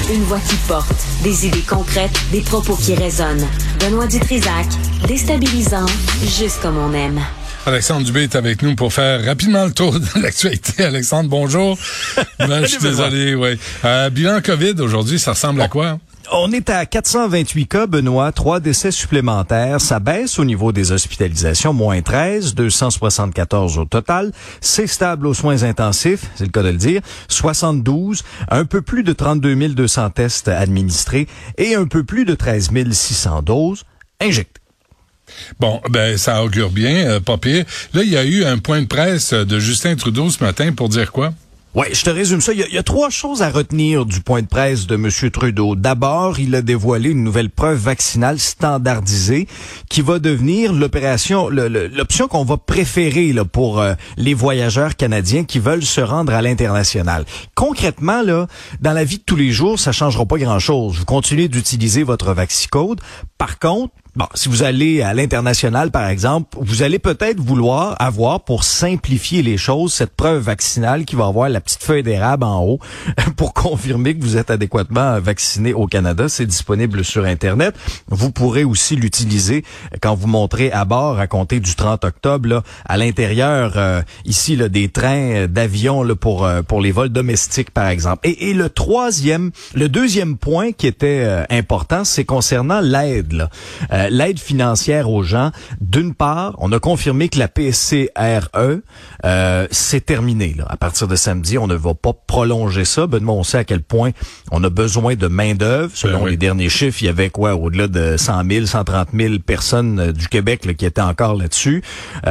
Une voix qui porte, des idées concrètes, des propos qui résonnent. Benoît Dutrisac, déstabilisant, juste comme on aime. Alexandre Dubé est avec nous pour faire rapidement le tour de l'actualité. Alexandre, bonjour. Je suis désolé, oui. Bilan COVID aujourd'hui, ça ressemble à quoi? On est à 428 cas, Benoît, 3 décès supplémentaires. Ça baisse au niveau des hospitalisations, moins 13, 274 au total. C'est stable aux soins intensifs, c'est le cas de le dire, 72, un peu plus de 32 200 tests administrés et un peu plus de 13 600 doses injectées. Bon, ben ça augure bien, pas pire. Là, il y a eu un point de presse de Justin Trudeau ce matin pour dire quoi? Ouais, je te résume ça. Il y a 3 choses à retenir du point de presse de M. Trudeau. D'abord, il a dévoilé une nouvelle preuve vaccinale standardisée qui va devenir l'option qu'on va préférer là, pour les voyageurs canadiens qui veulent se rendre à l'international. Concrètement, là, dans la vie de tous les jours, ça changera pas grand-chose. Vous continuez d'utiliser votre VaxiCode. Par contre, si vous allez à l'international, par exemple, vous allez peut-être vouloir avoir, pour simplifier les choses, cette preuve vaccinale qui va avoir la petite feuille d'érable en haut pour confirmer que vous êtes adéquatement vacciné au Canada. C'est disponible sur Internet. Vous pourrez aussi l'utiliser quand vous monterez à bord à compter du 30 octobre, là, à l'intérieur, ici, là, des trains d'avion là, pour les vols domestiques, par exemple. Et le deuxième point qui était important, c'est concernant l'aide, là. L'aide financière aux gens. D'une part, on a confirmé que la PSCRE, c'est terminé. Là. À partir de samedi, on ne va pas prolonger ça. Benoît, on sait à quel point on a besoin de main-d'œuvre. Selon les derniers chiffres, il y avait au-delà de 100 000, 130 000 personnes du Québec là, qui étaient encore là-dessus.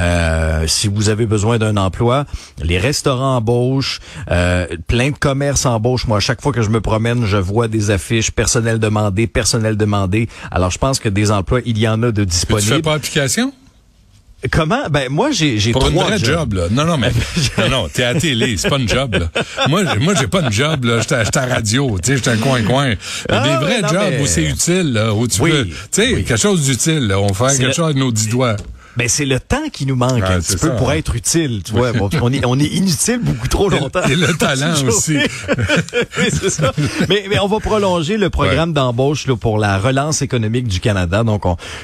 Si vous avez besoin d'un emploi, les restaurants embauchent, plein de commerces embauchent. Moi, à chaque fois que je me promène, je vois des affiches personnel demandé. Alors, je pense que des emplois, il y en a de disponibles. Tu fais pas application? Comment? Ben, moi, j'ai pour 3 une vraie job, là. Non, t'es à la télé, c'est pas une job, là. Moi, j'ai pas une job, là. J'étais à radio, tu sais, j'étais un coin. Des vrais jobs où c'est utile, là, où tu veux, tu sais, quelque chose d'utile, là. On fait quelque chose avec nos 10 doigts. Ben, c'est le temps qui nous manque un petit peu pour être utile, tu vois. Bon, on est inutile beaucoup trop longtemps. Et le talent aussi. Oui, c'est ça. Mais on va prolonger le programme d'embauche là, pour la relance économique du Canada. Donc,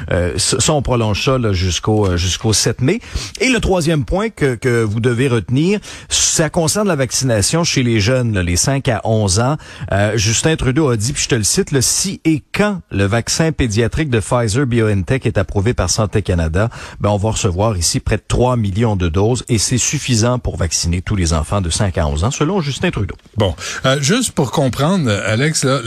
on prolonge ça là, jusqu'au 7 mai. Et le troisième point que vous devez retenir, ça concerne la vaccination chez les jeunes, là, les 5 à 11 ans. Justin Trudeau a dit, puis je te le cite, là, si et quand le vaccin pédiatrique de Pfizer-BioNTech est approuvé par Santé Canada, on va recevoir ici près de 3 millions de doses et c'est suffisant pour vacciner tous les enfants de 5 à 11 ans, selon Justin Trudeau. Bon, juste pour comprendre, Alex, là,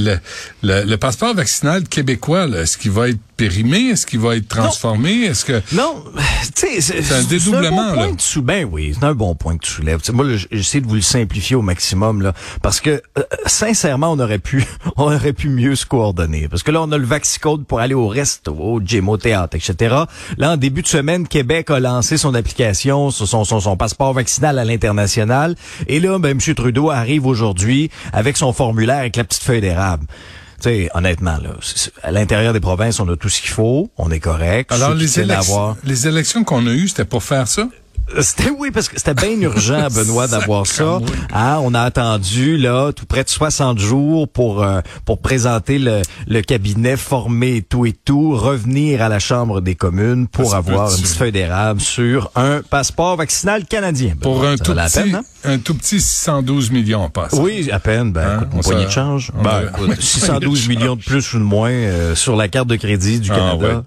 le passeport vaccinal québécois, là, est-ce qu'il va être périmé? Est-ce qu'il va être transformé? Non. Est-ce que... Non, tu sais, c'est un dédoublement, là. Oui, c'est un bon point que tu soulèves. T'sais, moi, j'essaie de vous le simplifier au maximum, là, parce que, sincèrement, on aurait pu mieux se coordonner. Parce que là, on a le VaxiCode pour aller au resto, au gym, au théâtre, etc. Là, en début de semaine, Québec a lancé son application, son passeport vaccinal à l'international. Et là, M. Trudeau arrive aujourd'hui avec son formulaire avec la petite feuille d'érable. Tu sais, honnêtement, là, à l'intérieur des provinces, on a tout ce qu'il faut, on est correct. Alors, les élections qu'on a eues, c'était pour faire ça? Oui, parce que c'était bien urgent, Benoît, d'avoir ça. Hein, on a attendu là tout près de 60 jours pour présenter le cabinet formé et tout, revenir à la Chambre des communes pour avoir une petite feuille d'érable sur un passeport vaccinal canadien. Pour Benoît, un tout petit 612 millions en passant. Oui, à peine. Écoute, mon poignet de change. Écoute, 612 millions de plus ou de moins sur la carte de crédit du Canada.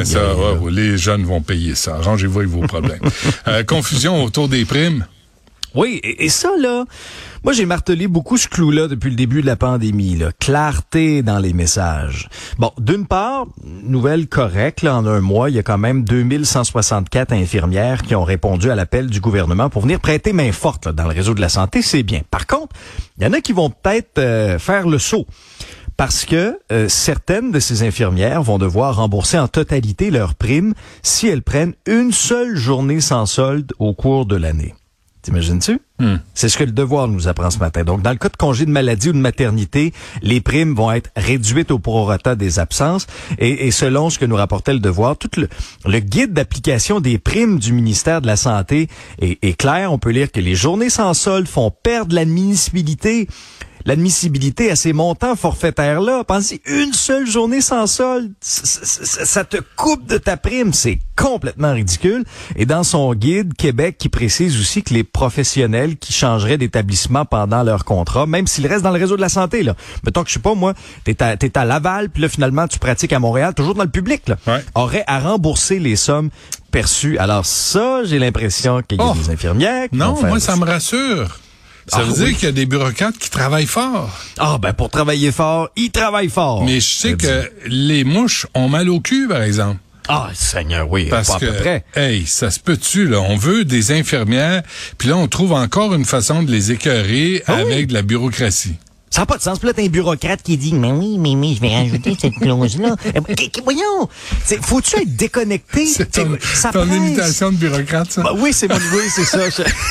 Les jeunes vont payer ça. Arrangez-vous avec vos problèmes. Confusion autour des primes. Oui, et ça, là, moi, j'ai martelé beaucoup ce clou-là depuis le début de la pandémie, là. Clarté dans les messages. Bon, d'une part, nouvelle correcte, là, en un mois, il y a quand même 2164 infirmières qui ont répondu à l'appel du gouvernement pour venir prêter main forte, là, dans le réseau de la santé, c'est bien. Par contre, il y en a qui vont peut-être faire le saut. Parce que certaines de ces infirmières vont devoir rembourser en totalité leurs primes si elles prennent une seule journée sans solde au cours de l'année. T'imagines-tu? C'est ce que le Devoir nous apprend ce matin. Donc, dans le cas de congé de maladie ou de maternité, les primes vont être réduites au prorata des absences. Et selon ce que nous rapportait le Devoir, tout le guide d'application des primes du ministère de la Santé est clair. On peut lire que les journées sans solde font perdre l'admissibilité l'admissibilité à ces montants forfaitaires-là. Pensez, une seule journée sans solde, ça te coupe de ta prime. C'est complètement ridicule. Et dans son guide, Québec qui précise aussi que les professionnels qui changeraient d'établissement pendant leur contrat, même s'ils restent dans le réseau de la santé, là, mettons que je sais pas moi, t'es à Laval, puis là finalement tu pratiques à Montréal, toujours dans le public, là, auraient à rembourser les sommes perçues. Alors ça, j'ai l'impression qu'il y a des infirmières qui non, moi ça me rassure. Ça veut dire qu'il y a des bureaucrates qui travaillent fort. Pour travailler fort, ils travaillent fort. Mais je sais que les mouches ont mal au cul, par exemple. Ah, Seigneur, oui, parce pas à que, peu près. Hey, ça se peut-tu, là? On veut des infirmières, puis là, on trouve encore une façon de les écœurer avec de la bureaucratie. Ça n'a pas de sens. Puis là, t'as un bureaucrate qui dit, mais oui, je vais rajouter cette clause-là. Voyons, faut-tu être déconnecté? C'est ton imitation de bureaucrate, ça? Oui, c'est ça.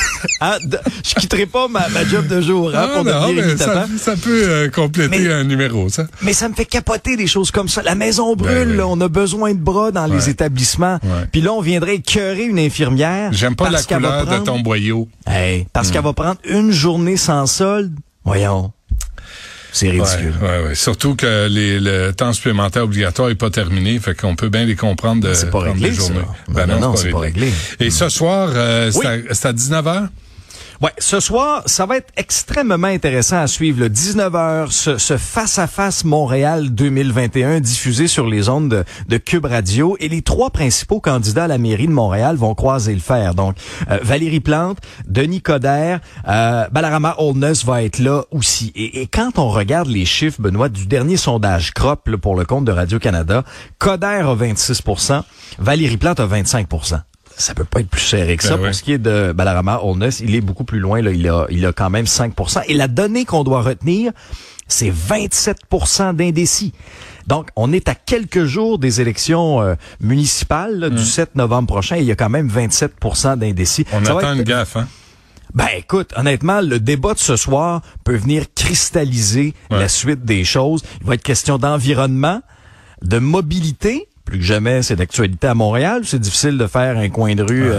Je quitterai pas ma job de jour pour devenir imitant. Ça peut compléter un numéro, ça. Mais ça me fait capoter des choses comme ça. La maison brûle, là, on a besoin de bras dans les établissements. Puis là, on viendrait écœurer une infirmière. J'aime pas la couleur de ton boyau. Parce qu'elle va prendre une journée sans solde. Voyons. C'est ridicule. Ouais. Surtout que le temps supplémentaire obligatoire est pas terminé, fait qu'on peut bien les comprendre de c'est pas réglé, des journées. Ça. Non, c'est pas réglé. Et ce soir, c'est à 19h? Ouais, ce soir, ça va être extrêmement intéressant à suivre. Le 19h, ce face-à-face Montréal 2021 diffusé sur les ondes de Cube Radio. Et les trois principaux candidats à la mairie de Montréal vont croiser le fer. Donc, Valérie Plante, Denis Coderre, Balarama Holness va être là aussi. Et quand on regarde les chiffres, Benoît, du dernier sondage CROP là, pour le compte de Radio-Canada, Coderre a 26%, Valérie Plante a 25%. Ça peut pas être plus serré que ça. Pour ce qui est de Balarama Holness, il est beaucoup plus loin. Là, il a quand même 5%. Et la donnée qu'on doit retenir, c'est 27% d'indécis. Donc, on est à quelques jours des élections municipales là, du 7 novembre prochain. Et il y a quand même 27% d'indécis. On attend une gaffe, hein? Écoute, honnêtement, le débat de ce soir peut venir cristalliser la suite des choses. Il va être question d'environnement, de mobilité. Plus que jamais, c'est d'actualité à Montréal. C'est difficile de faire un coin de rue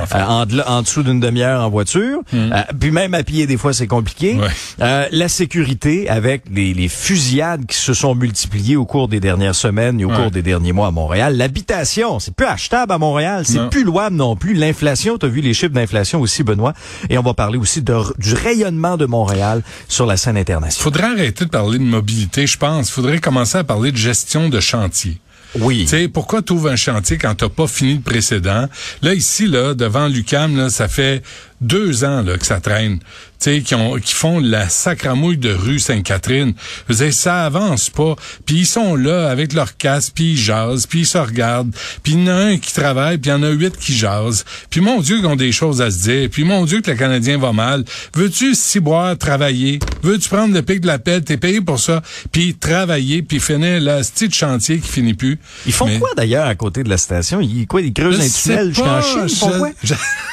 en dessous d'une demi-heure en voiture. Puis même à pied, des fois, c'est compliqué. La sécurité avec les fusillades qui se sont multipliées au cours des dernières semaines et au cours des derniers mois à Montréal. L'habitation, c'est plus achetable à Montréal. C'est plus louable non plus. L'inflation, t'as vu les chiffres d'inflation aussi, Benoît. Et on va parler aussi du rayonnement de Montréal sur la scène internationale. Faudrait arrêter de parler de mobilité, je pense. Faudrait commencer à parler de gestion de chantier. Oui. Tu sais, pourquoi tu ouvres un chantier quand t'as pas fini le précédent? Là, ici, là, devant l'UQAM, là, ça fait 2 ans, là, que ça traîne. Tu sais, qui font la sacramouille de rue Sainte-Catherine. Je veux dire, ça avance pas. Puis ils sont là avec leur casque, puis ils jasent, puis ils se regardent. Puis il y en a un qui travaille, puis il y en a 8 qui jasent. Puis mon Dieu, qu'ils ont des choses à se dire. Puis mon Dieu, que le Canadien va mal. Veux-tu ciboire, travailler? Veux-tu prendre le pic de la pelle? T'es payé pour ça. Puis travailler, puis finir le petit chantier qui finit plus. Ils font quoi d'ailleurs à côté de la station? Ils creusent un tunnel jusqu'en Chine? Ils font quoi?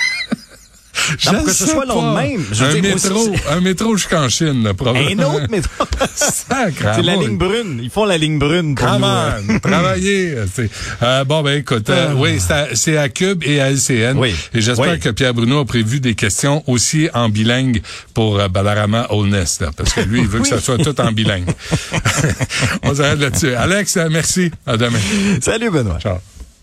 Non, pour que ce soit long de même. Un métro jusqu'en Chine, là, probablement. Un autre métro. C'est la ligne brune. Ils font la ligne brune pour nous. Travailler. Écoute, oui, c'est à Cube et à LCN. Oui. Et j'espère que Pierre Bruno a prévu des questions aussi en bilingue pour Balarama Holness, là, parce que lui, il veut que ça soit tout en bilingue. On s'arrête là-dessus. Alex, merci. À demain. Salut, Benoît. Ciao.